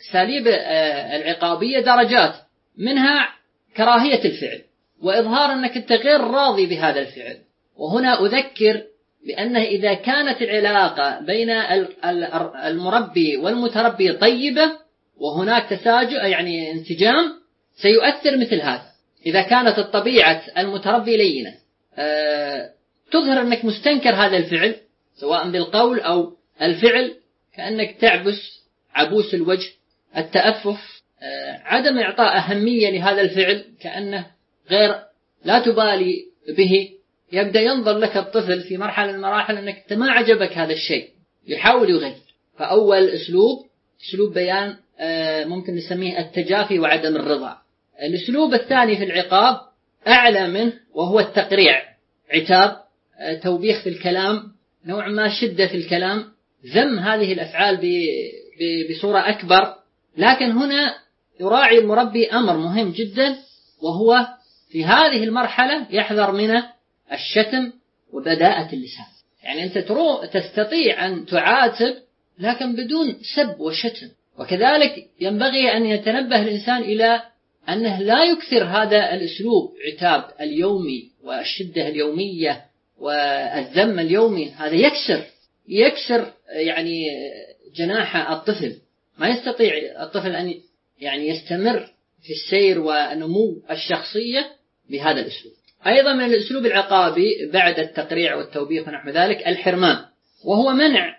الأساليب العقابية درجات، منها كراهية الفعل وإظهار أنك أنت غير راضي بهذا الفعل. وهنا أذكر بأنه إذا كانت العلاقة بين المربي والمتربي طيبة وهناك تساجع يعني انسجام سيؤثر مثل هذا. إذا كانت الطبيعة المتربي لينة تظهر أنك مستنكر هذا الفعل سواء بالقول أو الفعل، كأنك تعبس عبوس الوجه، التأفف، عدم إعطاء أهمية لهذا الفعل، كأنه غير لا تبالي به. يبدأ ينظر لك الطفل في مرحلة من المراحل أنك ما عجبك هذا الشيء، يحاول يغير. فأول أسلوب بيان ممكن نسميه التجافي وعدم الرضا. الأسلوب الثاني في العقاب أعلى منه وهو التقريع، عتاب، توبيخ في الكلام، نوع ما شدة في الكلام، ذم هذه الأفعال بصورة أكبر. لكن هنا يراعي المربي أمر مهم جدا، وهو في هذه المرحلة يحذر من الشتم وبذاءة اللسان. يعني أنت تستطيع أن تعاتب لكن بدون سب وشتم. وكذلك ينبغي أن يتنبه الإنسان إلى أنه لا يكثر هذا الأسلوب، عتاب اليومي والشدة اليومية والذم اليومي، هذا يكسر يعني جناح الطفل. ما يستطيع الطفل أن يعني يستمر في السير ونمو الشخصية بهذا الأسلوب. أيضا من الأسلوب العقابي بعد التقريع والتوبيخ ونحو ذلك الحرمان، وهو منع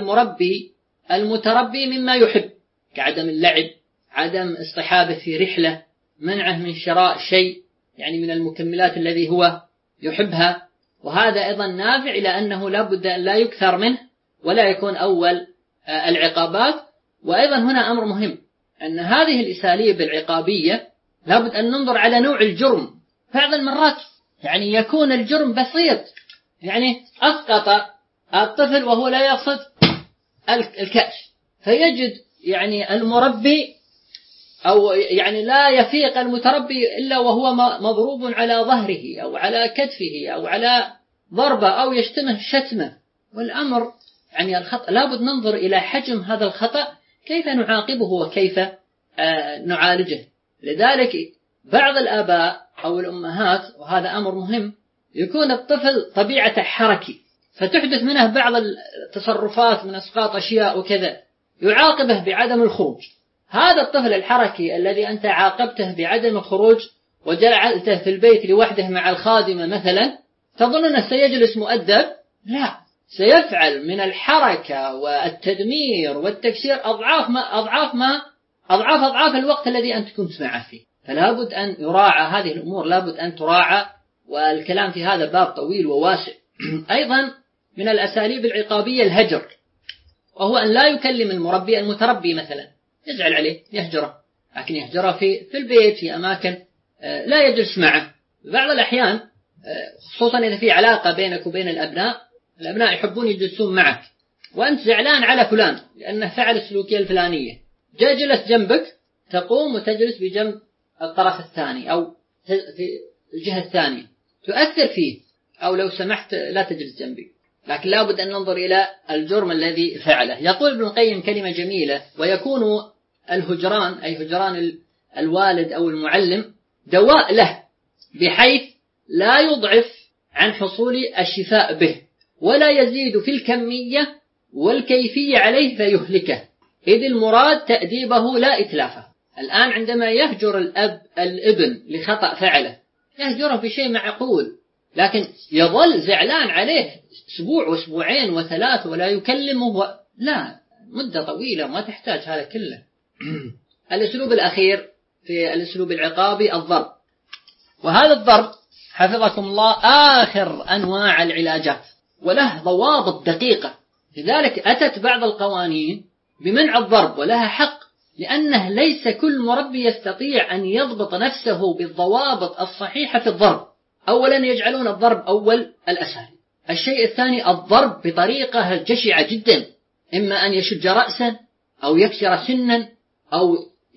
المتربي مما يحب، كعدم اللعب، عدم اصطحابه في رحلة، منعه من شراء شيء يعني من المكملات الذي هو يحبها. وهذا أيضا نافع إلى أنه لا بد أن لا يكثر منه ولا يكون أول العقابات. وأيضا هنا أمر مهم، أن هذه الأساليب العقابية لا بد أن ننظر على نوع الجرم. بعض المرات يعني يكون الجرم بسيط، يعني أسقط الطفل وهو لا يقصد الكأس، فيجد يعني المربي أو يعني لا يفيق المتربي إلا وهو مضروب على ظهره أو على كتفه أو على ضربة أو يشتمه شتمه. والأمر يعني الخطأ لا بد ننظر إلى حجم هذا الخطأ، كيف نعاقبه وكيف نعالجه. لذلك بعض الآباء أو الأمهات، وهذا أمر مهم، يكون الطفل طبيعة حركي فتحدث منه بعض التصرفات من إسقاط أشياء وكذا، يعاقبه بعدم الخروج. هذا الطفل الحركي الذي أنت عاقبته بعدم الخروج وجعلته في البيت لوحده مع الخادمة مثلا، تظن أنه سيجلس مؤدب؟ لا، سيفعل من الحركة والتدمير والتكسير أضعاف الوقت الذي أنت كنت معه فيه. فلا بد أن يراعى هذه الأمور، لا بد أن تراعى، والكلام في هذا باب طويل وواسع. أيضا من الأساليب العقابية الهجر، وهو أن لا يكلم المتربي مثلا، يزعل عليه يهجره، لكن يهجره في البيت في أماكن لا يجلس معه. بعض الأحيان خصوصا إذا في علاقة بينك وبين الأبناء يحبون يجلسون معك وأنت زعلان على فلان لأنه فعل السلوكية الفلانية، جاء جلس جنبك، تقوم وتجلس بجنب الطرف الثاني أو في الجهة الثانية، تؤثر فيه. أو لو سمحت لا تجلس جنبي. لكن لا بد أن ننظر إلى الجرم الذي فعله. يقول ابن القيم كلمة جميلة: ويكون الهجران أي هجران الوالد أو المعلم دواء له، بحيث لا يضعف عن حصول الشفاء به ولا يزيد في الكمية والكيفية عليه فيهلكه، إذ المراد تأديبه لا إتلافه. الآن عندما يهجر الابن لخطأ فعله، يهجره بشيء معقول، لكن يظل زعلان عليه أسبوع وأسبوعين وثلاث ولا يكلمه لا، مدة طويلة ما تحتاج هذا كله. الأسلوب الأخير في الأسلوب العقابي الضرب، وهذا الضرب حفظكم الله آخر أنواع العلاجات وله ضوابط دقيقة. لذلك أتت بعض القوانين بمنع الضرب ولها حق، لأنه ليس كل مربي يستطيع أن يضبط نفسه بالضوابط الصحيحة في الضرب. أولا يجعلون الضرب أول الأسهل. الشيء الثاني الضرب بطريقة جشعة جدا، إما أن يشج رأسا أو يكسر سنا أو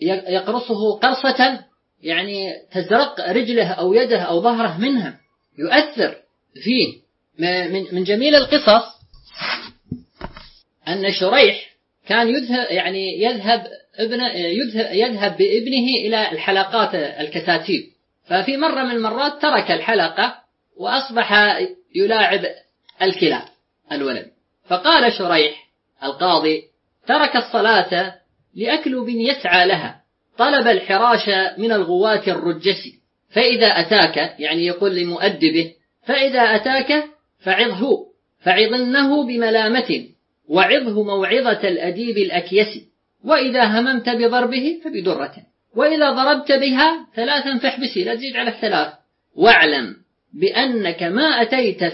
يقرصه قرصة يعني تزرق رجله أو يده أو ظهره منها، يؤثر فيه. من جميل القصص أن شريح كان يذهب يذهب بابنه إلى الحلقات الكتاتيب، ففي مرة من المرات ترك الحلقة وأصبح يلاعب الكلاب الولد، فقال شريح القاضي: ترك الصلاة لأكلب يسعى لها، طلب الحراش من الغواة الرجس، فإذا أتاك، يعني يقول لمؤدبه: فإذا أتاك فعظنه بملامة، وعظه موعظة الأديب الأكيس، وإذا هممت بضربه فبدرة، وإذا ضربت بها 3 فاحبسي، لا تزيد على 3، واعلم بأنك ما أتيت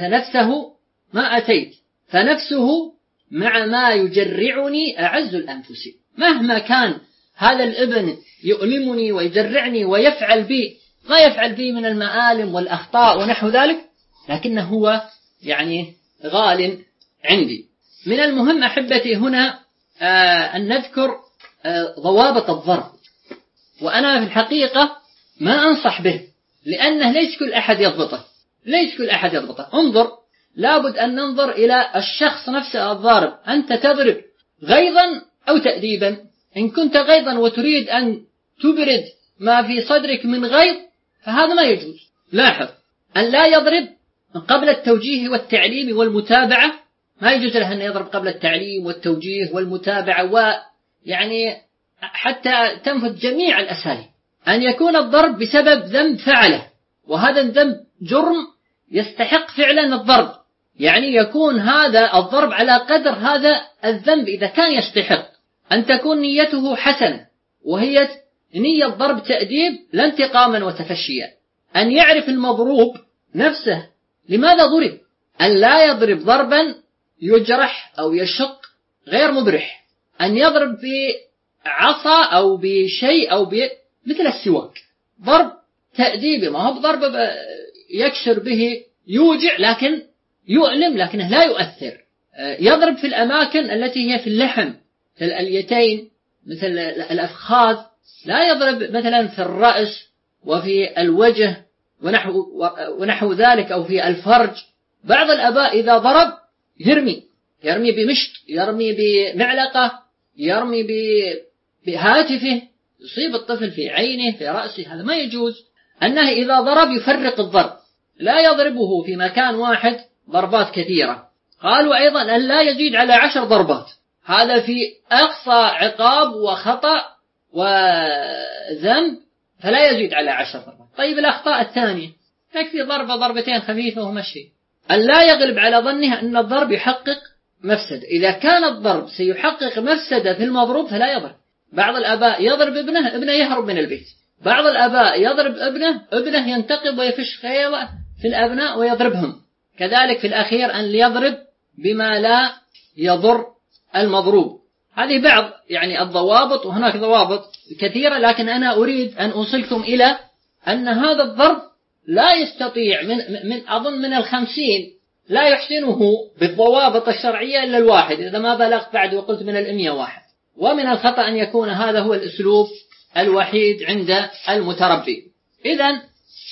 فنفسه مع ما يجرعني أعز الأنفس. مهما كان هذا الابن يؤلمني ويجرعني ويفعل بي ما يفعل بي من المآلم والأخطاء ونحو ذلك، لكنه هو يعني غال عندي. من المهم أحبتي هنا أن نذكر ضوابط الضرب، وأنا في الحقيقة ما أنصح به، لأنه ليس كل أحد يضبطه. انظر، لابد أن ننظر إلى الشخص نفسه الضارب. أنت تضرب غيظا أو تأديبا. إن كنت غيظا وتريد أن تبرد ما في صدرك من غيظ فهذا ما يجوز. لاحظ أن لا يضرب قبل التوجيه والتعليم والمتابعة، ما يجوز له أن يضرب قبل التعليم والتوجيه والمتابعة، ويعني حتى تنفذ جميع الأساليب. أن يكون الضرب بسبب ذنب فعله، وهذا الذنب جرم يستحق فعلا الضرب، يعني يكون هذا الضرب على قدر هذا الذنب إذا كان يستحق. أن تكون نيته حسنة، وهي نية ضرب تأديب لا انتقاما وتفشيا. أن يعرف المضروب نفسه لماذا ضرب، أن لا يضرب ضربا يجرح أو يشق غير مبرح. أن يضرب بعصا أو بشيء أو مثل السواك، ضرب تأديبي، ما هو ضرب يكسر به يوجع لكن يؤلم لكنه لا يؤثر. يضرب في الأماكن التي هي في اللحم، في الأليتين مثل الأفخاذ، لا يضرب مثلا في الرأس وفي الوجه ونحو ذلك، أو في الفرج. بعض الآباء إذا ضرب يرمي بمشط، يرمي بمعلقة، يرمي بهاتفه، يصيب الطفل في عينه في رأسه، هذا ما يجوز. أنه إذا ضرب يفرق الضرب، لا يضربه في مكان واحد ضربات كثيرة. قالوا أيضا أن لا يزيد على 10 ضربات، هذا في أقصى عقاب وخطأ وذنب، فلا يزيد على 10 ضربات. طيب الأخطاء الثانية تكفي ضربة ضربتين خفيفة ومشي. أن لا يغلب على ظنه أن الضرب يحقق مفسدة، إذا كان الضرب سيحقق مفسدة في المضروب فلا يضرب. بعض الآباء يضرب ابنه يهرب من البيت، بعض الآباء يضرب ابنه ينتقب ويفش خيوة في الأبناء ويضربهم. كذلك في الأخير أن يضرب بما لا يضر المضروب. هذه بعض يعني الضوابط، وهناك ضوابط كثيرة، لكن أنا أريد أن أوصلكم إلى أن هذا الضرب لا يستطيع من 50 لا يحسنه بالضوابط الشرعية إلا الواحد، إذا ما بلغت بعد وقلت من 100 واحد. ومن الخطأ أن يكون هذا هو الأسلوب الوحيد عند المتربي. إذن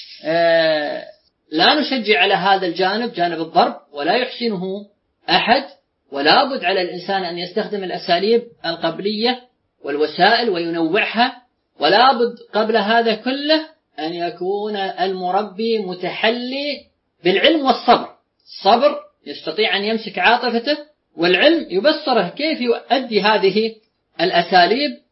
لا نشجع على هذا الجانب، جانب الضرب، ولا يحسنه أحد، ولا بد على الإنسان أن يستخدم الأساليب القبلية والوسائل وينوعها. ولا بد قبل هذا كله أن يكون المربي متحلي بالعلم والصبر. الصبر يستطيع أن يمسك عاطفته، والعلم يبصره كيف يؤدي هذه الأساليب